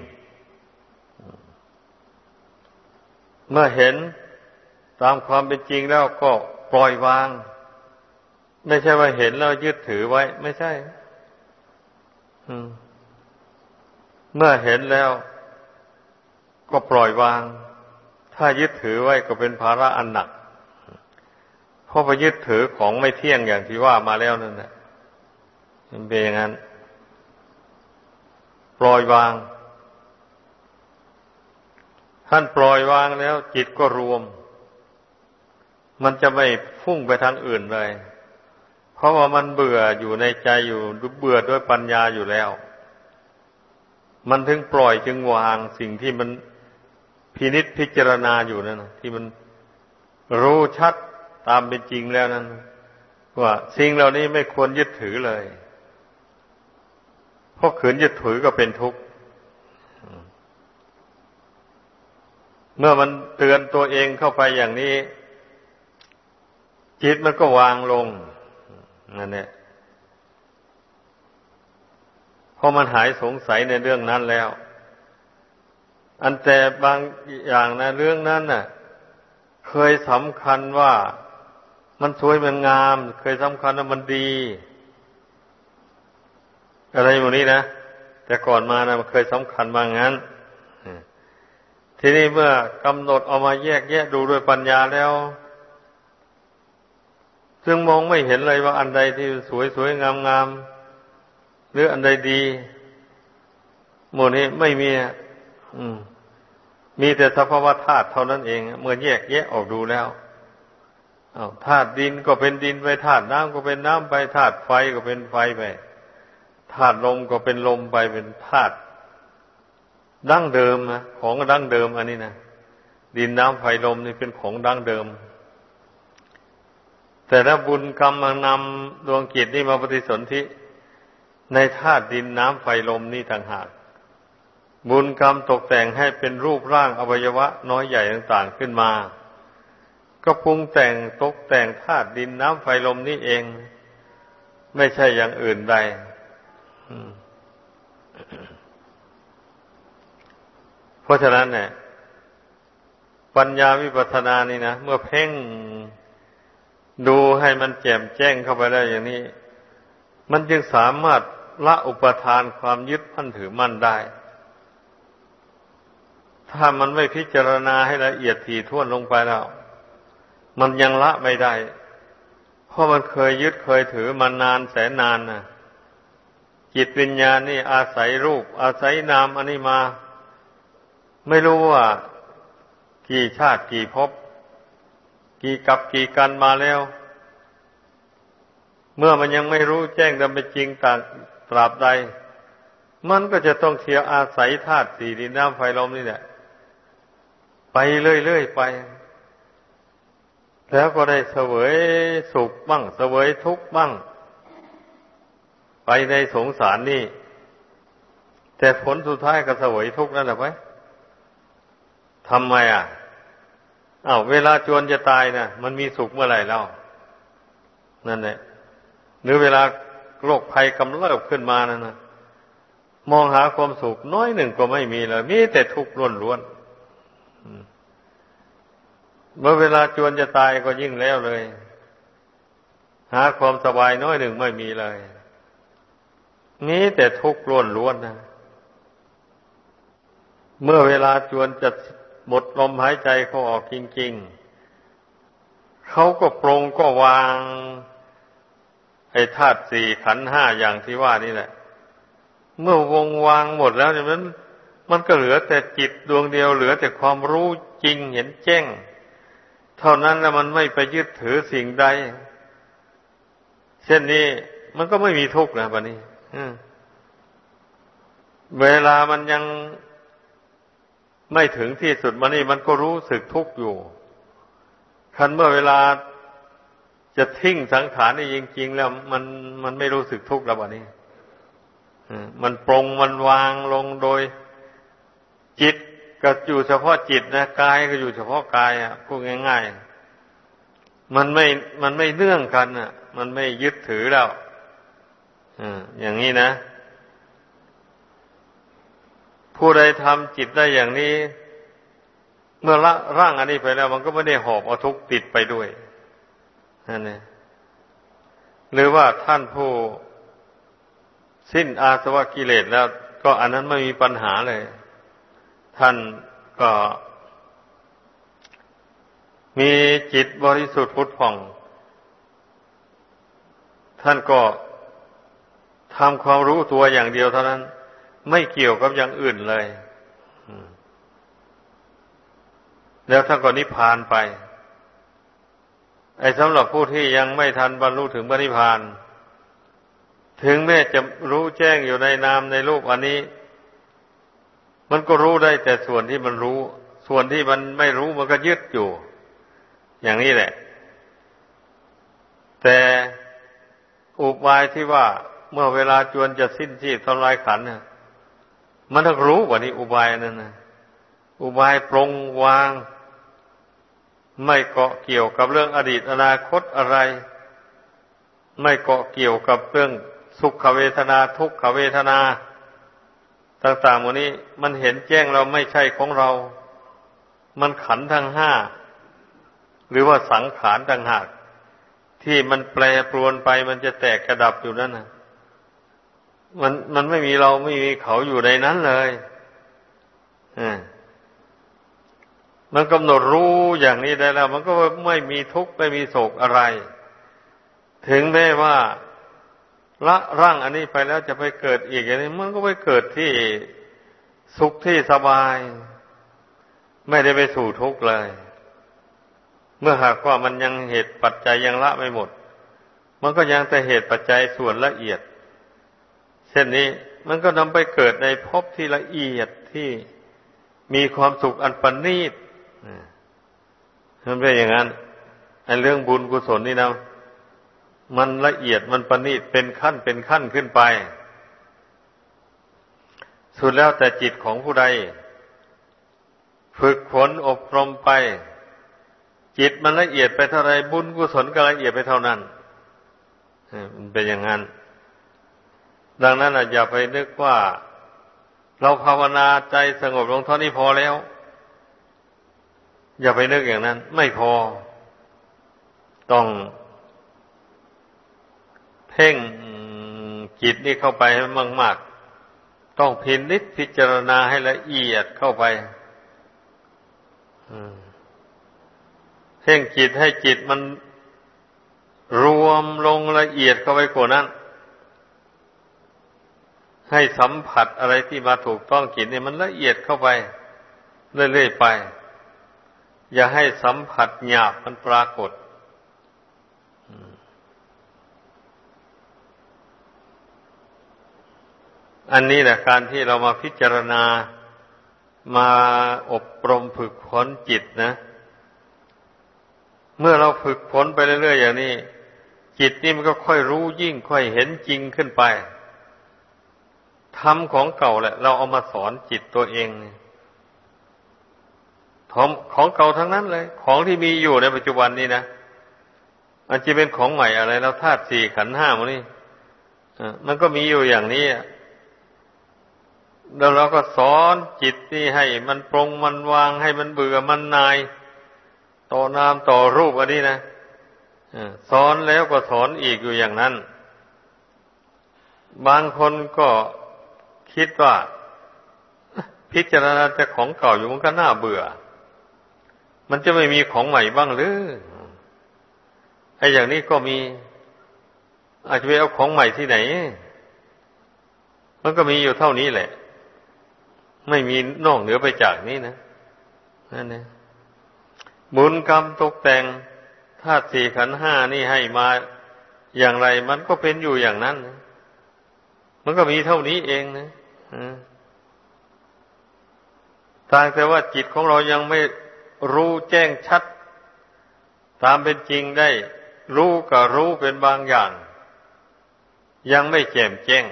เมื่อเห็นตามความเป็นจริงแล้วก็ปล่อยวางไม่ใช่ว่าเห็นแล้วยึดถือไว้ไม่ใช่เมื่อเห็นแล้วก็ปล่อยวางถ้ายึดถือไว้ก็เป็นภาระอันหนักเพราะไปยึดถือของไม่เที่ยงอย่างที่ว่ามาแล้วนั่นแหละมันเป็นอย่างนั้นปล่อยวางท่านปล่อยวางแล้วจิตก็รวมมันจะไม่ฟุ้งไปทางอื่นเลยเพราะว่ามันเบื่ออยู่ในใจอยู่เบื่อด้วยปัญญาอยู่แล้วมันถึงปล่อยจึงวางสิ่งที่มันพินิจพิจารณาอยู่นั่นที่มันรู้ชัดตามเป็นจริงแล้วนั้นว่าสิ่งเหล่านี้ไม่ควรยึดถือเลยเพราะขืนยึดถือก็เป็นทุกข์เมื่อมันเตือนตัวเองเข้าไปอย่างนี้จิตมันก็วางลงนั่นแหละพอมันหายสงสัยในเรื่องนั้นแล้วอันแต่บางอย่างนะเรื่องนั้นน่ะเคยสำคัญว่ามันสวยมันงามเคยสำคัญว่ามันดีอะไรหมดนี้นะแต่ก่อนมานะมันเคยสำคัญมางั้นทีนี้เมื่อกำหนดเอามาแยกแยะดูด้วยปัญญาแล้วจึงมองไม่เห็นเลยว่าอันใดที่สวยสวยงามงามหรืออันใดดีหมดนี้ไม่มีอืมมีแต่สภาวะธาตุเท่านั้นเองเมื่อแยกแยะออกดูแล้วอ้าวธาตุดินก็เป็นดินไปธาตุน้ำก็เป็นน้ำไปธาตุไฟก็เป็นไฟไปธาตุลมก็เป็นลมไปเป็นธาตุดั้งเดิมนะของดั้งเดิมอันนี้นะดินน้ำไฟลมนี่เป็นของดั้งเดิมแต่ถ้าบุญกรรมมานำดวงจิตนี่มาปฏิสนธิในธาตุดินน้ำไฟลมนี่ต่างหากบุญกรรมตกแต่งให้เป็นรูปร่างอวัยวะน้อยใหญ่ต่างๆขึ้นมาก็ปรุงแต่งตกแต่งธาตุดินน้ำไฟลมนี่เองไม่ใช่อย่างอื่นใดเพราะฉะนั้นเนี่ยปัญญาวิปัสสนานี่นะเมื่อเพ่งดูให้มันแจ่มแจ้งเข้าไปได้อย่างนี้มันจึงสามารถละอุปทานความยึดมั่นถือมั่นได้ถ้ามันไม่พิจารณาให้ละเอียดถี่ถ้วนลงไปแล้วมันยังละไม่ได้เพราะมันเคยยึดเคยถือมานานแสนนานนะจิตวิญญาณนี่อาศัยรูปอาศัยนามอันนี้มาไม่รู้ว่ากี่ชาติกี่ภพกี่กับกี่กันมาแล้วเมื่อมันยังไม่รู้แจ้งตามเป็นจริงต่างตราบใดมันก็จะต้องเที่ยวอาศัยธาตุสี่ดินน้ำไฟลมนี่แหละไปเรื่อยๆไปแล้วก็ได้เสวยสุขบ้างเสวยทุกข์บ้างไปในสงสารนี่แต่ผลสุดท้ายก็เสวยทุกข์นั่นแหละไปทำไมอ่ะอ้าวเวลาจวนจะตายนะมันมีสุขเมื่อไหร่แล้วนั่นแหละหรือเวลาโรคภัยกำเริบขึ้นมานั่นนะมองหาความสุขน้อยหนึ่งก็ไม่มีเลยมีแต่ทุกข์ล้วนๆเมื่อเวลาจวนจะตายก็ยิ่งแล้วเลยหาความสบายน้อยหนึ่งไม่มีเลยมีแต่ทุกข์ล้วนๆนะเมื่อเวลาจวนจะหมดลมหายใจเขาออกจริงๆเขาก็ปรงก็วางไอ้ธาตุสี่ขันธ์ห้าอย่างที่ว่านี่แหละเมื่อวงวางหมดแล้วเนี่ยมันมันก็เหลือแต่จิตดวงเดียวเหลือแต่ความรู้จริงเห็นแจ้งเท่านั้นแล้วมันไม่ไปยึดถือสิ่งใดเช่นนี้มันก็ไม่มีทุกข์นะบัดนี้เวลามันยังไม่ถึงที่สุดมันนี่มันก็รู้สึกทุกข์อยู่คันเมื่อเวลาจะทิ้งสังขารนี่จริงๆแล้วมันมันไม่รู้สึกทุกข์แล้วบัดนี้มันปรงมันวางลงโดยจิตก็อยู่เฉพาะจิตนะกายก็อยู่เฉพาะกายอ่ะพูดง่ายๆมันไม่มันไม่เนื่องกันอ่ะมันไม่ยึดถือแล้วอ่าอย่างนี้นะผู้ใดทำจิตได้อย่างนี้เมื่อละร่างอันนี้ไปแล้วมันก็ไม่ได้หอบเอาทุกข์ติดไปด้วยนั่นเองหรือว่าท่านผู้สิ้นอาสวะกิเลสแล้วก็อันนั้นไม่มีปัญหาเลยท่านก็มีจิตบริสุทธิ์ผุดผ่องท่านก็ทำความรู้ตัวอย่างเดียวเท่านั้นไม่เกี่ยวกับอย่างอื่นเลยแล้วท่านก็นิพพานไปไอ้สำหรับผู้ที่ยังไม่ทันบรรลุถึงพระนิพพานถึงแม้จะรู้แจ้งอยู่ในนามในรูปอันนี้มันก็รู้ได้แต่ส่วนที่มันรู้ส่วนที่มันไม่รู้มันก็ยึดอยู่อย่างนี้แหละแต่อุบายที่ว่าเมื่อเวลาจวนจะสิ้นชีพทำลายขันธ์เนี่ยมันต้องรู้กว่านี้อุบายนั่นนะอุบายปรงวางไม่เกาะเกี่ยวกับเรื่องอดีตอนาคตอะไรไม่เกาะเกี่ยวกับเรื่องสุขเวทนาทุกขเวทนาต่างๆหมดนี้มันเห็นแจ้งเราไม่ใช่ของเรามันขันธ์ทั้งห้าหรือว่าสังขารต่างหากที่มันแปรปรวนไปมันจะแตกกระดับอยู่นั่นน่ะมันมันไม่มีเราไม่มีเขาอยู่ในนั้นเลยอ่ามันกำหนดรู้อย่างนี้ได้แล้วมันก็ไม่มีทุกข์ไม่มีโศกอะไรถึงแม้ว่าละร่างอันนี้ไปแล้วจะไปเกิดอีกอย่างนี้มันก็ไปเกิดที่สุขที่สบายไม่ได้ไปสู่ทุกข์เลยเมื่อหากว่ามันยังเหตุปัจจัยยังละไม่หมดมันก็ยังแต่เหตุปัจจัยส่วนละเอียดเช่นนี้มันก็นำไปเกิดในภพที่ละเอียดที่มีความสุขอันประณีตมันเป็นอย่างนั้นไอ้เรื่องบุญกุศลนี่นะมันละเอียดมันประณีตเป็นขั้นเป็นขั้นขึ้นไปสุดแล้วแต่จิตของผู้ใดฝึกฝนอบรมไปจิตมันละเอียดไปเท่าไรบุญกุศลก็ละเอียดไปเท่านั้นมันเป็นอย่างนั้นดังนั้นอย่าไปนึกว่าเราภาวนาใจสงบลงเท่านี้พอแล้วอย่าไปนึกอย่างนั้นไม่พอต้องเพ่งจิตนี่เข้าไปให้มากๆต้องพินิจพิจารณาให้ละเอียดเข้าไปเพ่งจิตให้จิตมันรวมลงละเอียดเข้าไปกว่านั้นให้สัมผัสอะไรที่มาถูกต้องจิตนี่มันละเอียดเข้าไปเรื่อยๆไปอย่าให้สัมผัสหยาบมันปรากฏอันนี้แหละการที่เรามาพิจารณามาอบรมฝึกฝนจิตนะเมื่อเราฝึกฝนไปเรื่อยๆอย่างนี้จิตนี่มันก็ค่อยรู้ยิ่งค่อยเห็นจริงขึ้นไปธรรมของเก่าแหละเราเอามาสอนจิตตัวเองของของเก่าทั้งนั้นเลยของที่มีอยู่ในปัจจุบันนี้นะมันจะเป็นของใหม่อะไรแล้วธาตุสี่ขันธ์ห้ามันนี่มันก็มีอยู่อย่างนี้แล้วเราก็สอนจิตนี่ให้มันปรงมันวางให้มันเบื่อมันนายต่อนามต่อรูปอันนี้นะสอนแล้วก็สอนอีกอยู่อย่างนั้นบางคนก็คิดว่าพิจารณาแต่ของเก่าอยู่มันก็น่าเบื่อมันจะไม่มีของใหม่บ้างหรือไอ้อย่างนี้ก็มีอาจจะไปเอาของใหม่ที่ไหนมันก็มีอยู่เท่านี้แหละไม่มีนอกเหนือไปจากนี้นะนั่นเองบุญกรรมตกแต่งธาตุสี่ขันธ์ห้านี่ให้มาอย่างไรมันก็เป็นอยู่อย่างนั้นนะมันก็มีเท่านี้เองนะต่างแต่ว่าจิตของเรายังไม่รู้แจ้งชัดตามเป็นจริงได้รู้ก็รู้เป็นบางอย่างยังไม่แจ่มแจ้ง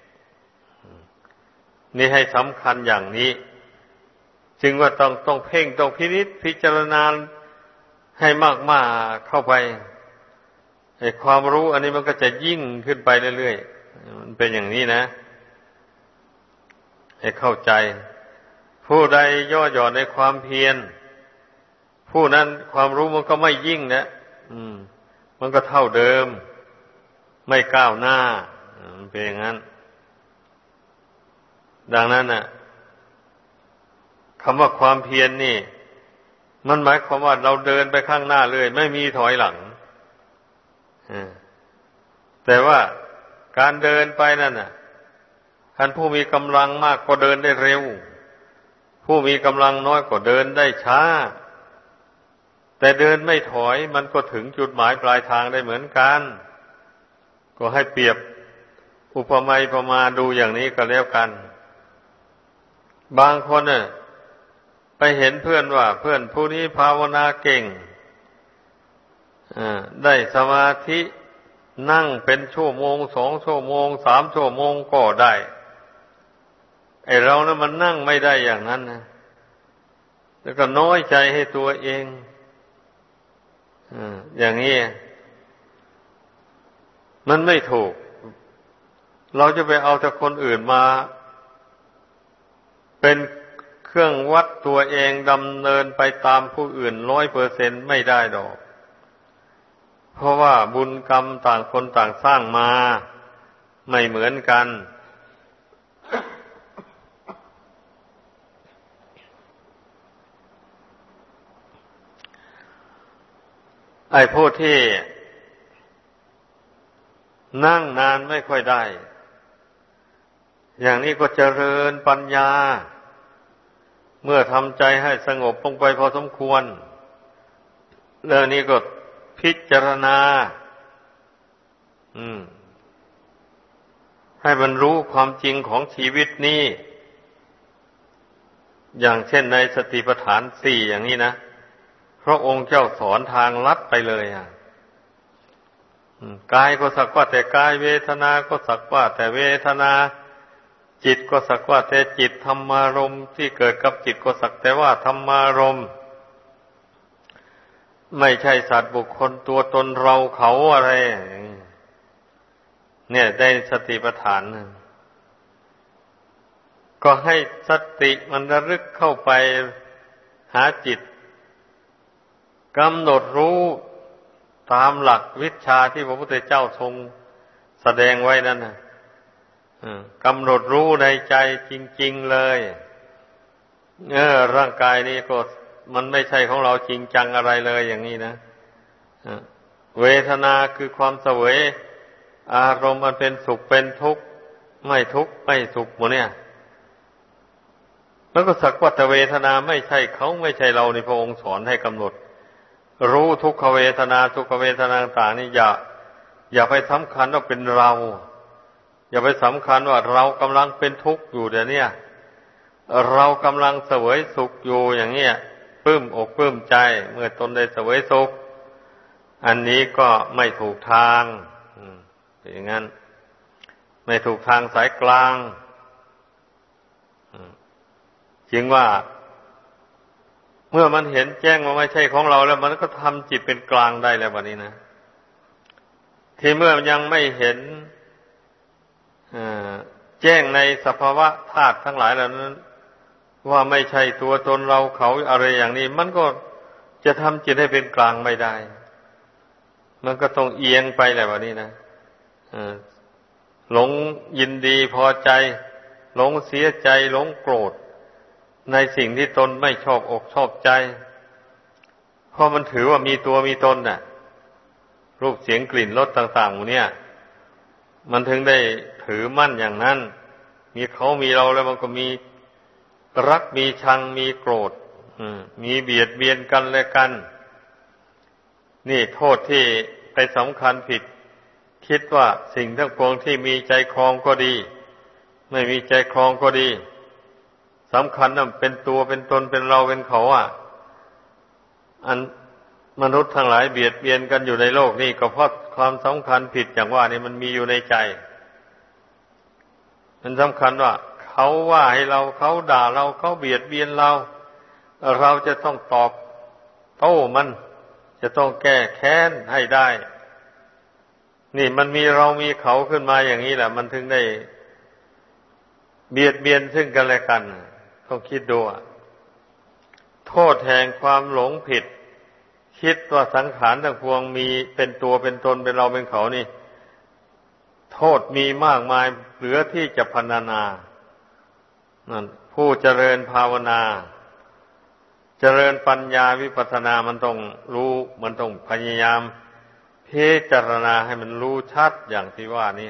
นี่ให้สำคัญอย่างนี้จึงว่าต้องต้องเพ่งต้องพินิจพิจารณาให้มากๆเข้าไปไอ้ความรู้อันนี้มันก็จะยิ่งขึ้นไปเรื่อยๆมันเป็นอย่างนี้นะให้เข้าใจผู้ใดย่อหย่อนในความเพียรผู้นั้นความรู้มันก็ไม่ยิ่งนะอืมมันก็เท่าเดิมไม่ก้าวหน้ามันเป็นอย่างนั้นดังนั้นน่ะคำว่าความเพียร น, นี่มันหมายความว่าเราเดินไปข้างหน้าเลยไม่มีถอยหลังแต่ว่าการเดินไปนั่นน่ะท่านผู้มีกำลังมากก็เดินได้เร็วผู้มีกำลังน้อยก็เดินได้ช้าแต่เดินไม่ถอยมันก็ถึงจุดหมายปลายทางได้เหมือนกันก็ให้เปรียบอุปมาอุปมาดูอย่างนี้ก็แล้วกันบางคนน่ะไปเห็นเพื่อนว่าเพื่อนผู้นี้ภาวนาเก่งได้สมาธินั่งเป็นชั่วโมงสองชั่วโมงสามชั่วโมงก็ได้ไอ้เรานะมันนั่งไม่ได้อย่างนั้นนะแล้วก็น้อยใจให้ตัวเองอย่างนี้มันไม่ถูกเราจะไปเอาแต่คนอื่นมาเป็นเครื่องวัดตัวเองดำเนินไปตามผู้อื่นร้อยเปอร์เซ็นต์ไม่ได้ดอกเพราะว่าบุญกรรมต่างคนต่างสร้างมาไม่เหมือนกันไอ้ผู้ที่นั่งนานไม่ค่อยได้อย่างนี้ก็เจริญปัญญาเมื่อทำใจให้สงบลงไปพอสมควรเรื่องนี้ก็พิจารณาอืมให้มันรู้ความจริงของชีวิตนี้อย่างเช่นในสติปัฏฐานสี่อย่างนี้นะพระองค์เจ้าสอนทางลัดไปเลยอ่ะกายก็สักว่าแต่กายเวทนาก็สักว่าแต่เวทนาจิตก็สักว่าแต่จิตธรรมารมณ์ที่เกิดกับจิตก็สักแต่ว่าธรรมารมณ์ไม่ใช่สัตว์บุคคลตัวตนเราเขาอะไรเนี่ยได้สติปัฏฐานก็ให้สติมันระลึกเข้าไปหาจิตกำหนดรู้ตามหลักวิชาที่พระพุทธเจ้าทรงแสดงไว้นั่นนะกำหนดรู้ในใจจริงๆเลยเออร่างกายนี้ก็มันไม่ใช่ของเราจริงจังอะไรเลยอย่างนี้นะเวทนาคือความเสวยอารมณ์มันเป็นสุขเป็นทุกข์ไม่ทุกข์ไม่สุขหมดเนี่ยแล้วก็สักว่าแต่เวทนาไม่ใช่เขาไม่ใช่เราในพระองค์สอนให้กำหนดรู้ทุกขเวทนาทุกขเวทนาต่างๆนี่อย่าอย่าไปสำคัญว่าเป็นเราอย่าไปสำคัญว่าเรากำลังเป็นทุกข์อยู่เดี๋ยวนี้เรากำลังเสวยสุขอยู่อย่างเงี้ยปลื้มอกปลื้มใจเมื่อตนได้เสวยสุขอันนี้ก็ไม่ถูกทางเป็นอย่างนั้นไม่ถูกทางสายกลางจึงว่าเมื่อมันเห็นแจ้งว่าไม่ใช่ของเราแล้วมันก็ทำจิตเป็นกลางได้แล้ววันนี้นะที่เมื่อมันยังไม่เห็นแจ้งในสภาวะธาตุทั้งหลายเหล่านั้นว่าไม่ใช่ตัวตนเราเขาอะไรอย่างนี้มันก็จะทำจิตให้เป็นกลางไม่ได้มันก็ต้องเอียงไปแหละวันนี้นะหลงยินดีพอใจหลงเสียใจหลงโกรธในสิ่งที่ตนไม่ชอบอกชอบใจเพราะมันถือว่ามีตัวมีตนน่ะรูปเสียงกลิ่นรสต่างๆหมู่เนี่ยมันถึงได้ถือมั่นอย่างนั้นมีเขามีเราแล้วมันก็มีรักมีชังมีโกรธมีเบียดเบียนกันและกันนี่โทษที่ไปสำคัญผิดคิดว่าสิ่งทั้งปวงที่มีใจครองก็ดีไม่มีใจครองก็ดีสำคัญนั่นเป็นตัวเป็นตนเป็นเราเป็นเขาอ่ะอันมนุษย์ทั้งหลายเบียดเบียนกันอยู่ในโลกนี่ก็เพราะความสำคัญผิดอย่างว่านี่มันมีอยู่ในใจมันสำคัญว่าเขาว่าให้เราเขาด่าเราเขาเบียดเบียนเราเราจะต้องตอบโต้มันจะต้องแก้แค้นให้ได้นี่มันมีเรามีเขาขึ้นมาอย่างนี้แหละมันถึงได้เบียดเบียนซึ่งกันและกันต้องคิดดูโทษแห่งความหลงผิดคิดว่าสังขารทั้งพวงมีเป็นตัวเป็นตนเป็นเราเป็นเขานี่โทษมีมากมายเหลือที่จะพรรณนานั่นผู้เจริญภาวนาเจริญปัญญาวิปัสสนามันต้องรู้มันต้องพยายามพิจารณาให้มันรู้ชัดอย่างที่ว่านี่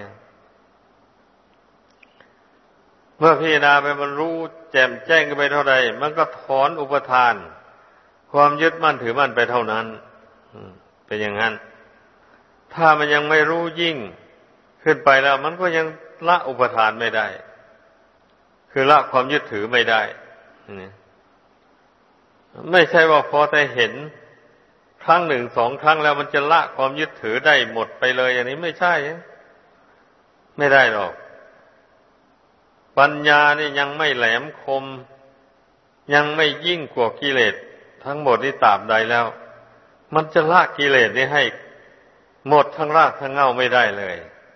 เมื่อพิจารณาไปมันรู้แจ่มแจ้งกันไปเท่าใดมันก็ถอนอุปทานความยึดมั่นถือมั่นไปเท่านั้นเป็นอย่างนั้นถ้ามันยังไม่รู้ยิ่งขึ้นไปแล้วมันก็ยังละอุปทานไม่ได้คือละความยึดถือไม่ได้ไม่ใช่ว่าพอแต่เห็นครั้งหนึ่งสองครั้งแล้วมันจะละความยึดถือได้หมดไปเลยอย่างนี้ไม่ใช่ไม่ได้หรอกปัญญานี่ยังไม่แหลมคมยังไม่ยิ่งกว่ากิเลสทั้งหมดนี่ตราบใดแล้วมันจะละกิเลสนี้ให้หมดทั้งรากทั้งเง่าไม่ได้เลย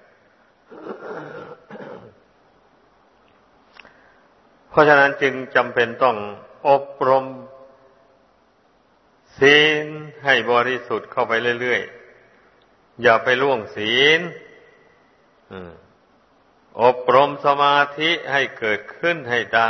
เพราะฉะนั้นจึงจำเป็นต้องอบรมศีลให้บริสุทธิ์เข้าไปเรื่อยๆอย่าไปล่วงศีลอบรมสมาธิให้เกิดขึ้นให้ได้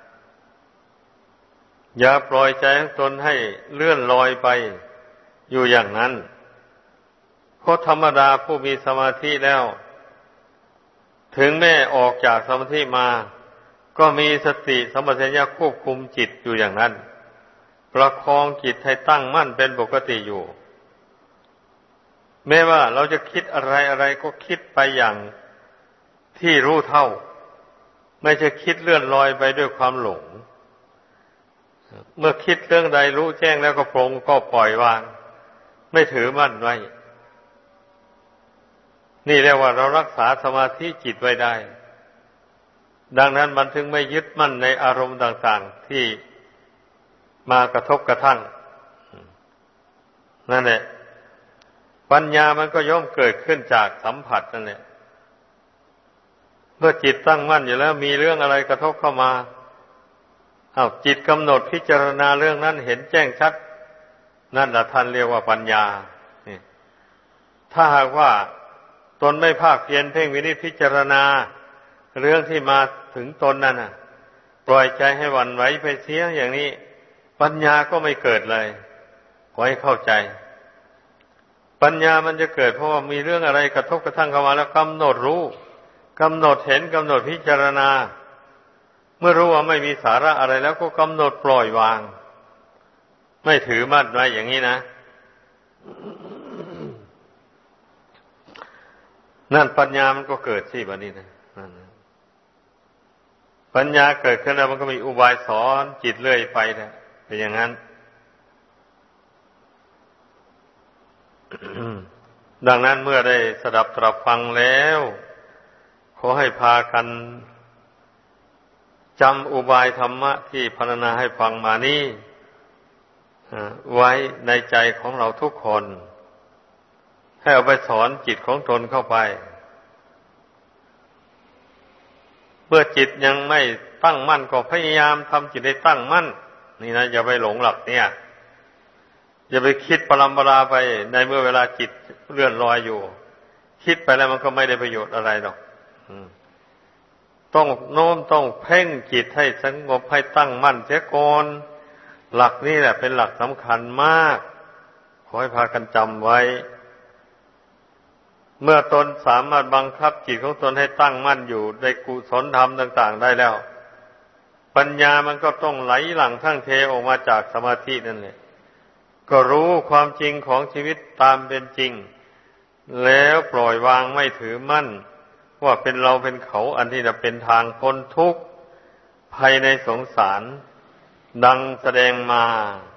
อย่าปล่อยใจของตนให้เลื่อนลอยไปอยู่อย่างนั้นเพราะธรรมดาผู้มีสมาธิแล้วถึงแม้ออกจากสมาธิมาก็มีสติสัมปชัญญะควบคุมจิตอยู่อย่างนั้นประคองจิตให้ตั้งมั่นเป็นปกติอยู่แม้ว่าเราจะคิดอะไรอะไรก็คิดไปอย่างที่รู้เท่าไม่ใช่คิดเลื่อนลอยไปด้วยความหลงเมื่อคิดเรื่องใดรู้แจ้งแล้วก็ปรงก็ปล่อยวางไม่ถือมั่นไว้นี่เรียกว่าเรารักษาสมาธิจิตไว้ได้ดังนั้นมันถึงไม่ยึดมั่นในอารมณ์ต่างๆที่มากระทบกระทั่งนั่นแหละปัญญามันก็ย่อมเกิดขึ้นจากสัมผัสนั่นแหละมื่อจิตตั้งมั่นอยู่แล้วมีเรื่องอะไรกระทบเข้ามาอ้าวจิตกำหนดพิจารณาเรื่องนั้นเห็นแจ้งชัดนั่นแหละท่านเรียกว่าปัญญานี่ถ้าหากว่าตนไม่ภาคเพียรเพ่งวินิจพิจารณาเรื่องที่มาถึงตนนั่นน่ะปล่อยใจให้หวั่นไหวไปเสียอย่างนี้ปัญญาก็ไม่เกิดเลยขอให้เข้าใจปัญญามันจะเกิดเพราะว่ามีเรื่องอะไรกระทบกระทั่งเข้ามาแล้วกำหนดรู้กำหนดเห็นกำหนดพิจารณาเมื่อรู้ว่าไม่มีสาระอะไรแล้วก็กำหนดปล่อยวางไม่ถือมั่นไว้อย่างนี้นะนั่นปัญญามันก็เกิดสิบัดนี้นะนั่นปัญญาเกิดขึ้นแล้วมันก็มีอุบายสอนจิตเรื่อยไปนะเป็นอย่างนั้น ดังนั้นเมื่อได้สดับตรับฟังแล้วขอให้พากันจำอุบายธรรมะที่พรรณนาให้ฟังมานี้ไว้ในใจของเราทุกคนให้เอาไปสอนจิตของตนเข้าไปเมื่อจิตยังไม่ตั้งมั่นก็พยายามทำจิตให้ตั้งมั่นนี่นะอย่าไปหลงหลับเนี่ยอย่าไปคิดปรัมปราไปในเมื่อเวลาจิตเลื่อนลอยอยู่คิดไปแล้วมันก็ไม่ได้ประโยชน์อะไรหรอกต้องโน้มต้องเพ่งจิตให้สงบให้ตั้งมั่นเสียก่อนหลักนี้แหละเป็นหลักสำคัญมากขอให้พากันจำไว้เมื่อตนสามารถบังคับจิตของตนให้ตั้งมั่นอยู่ในกุศลธรรมต่างๆได้แล้วปัญญามันก็ต้องไหลหลั่งทั้งเทออกมาจากสมาธินั่นแหละก็รู้ความจริงของชีวิตตามเป็นจริงแล้วปล่อยวางไม่ถือมั่นว่าเป็นเราเป็นเขาอันที่จะเป็นทางพ้นทุกข์ภายในสงสารดังแสดงมา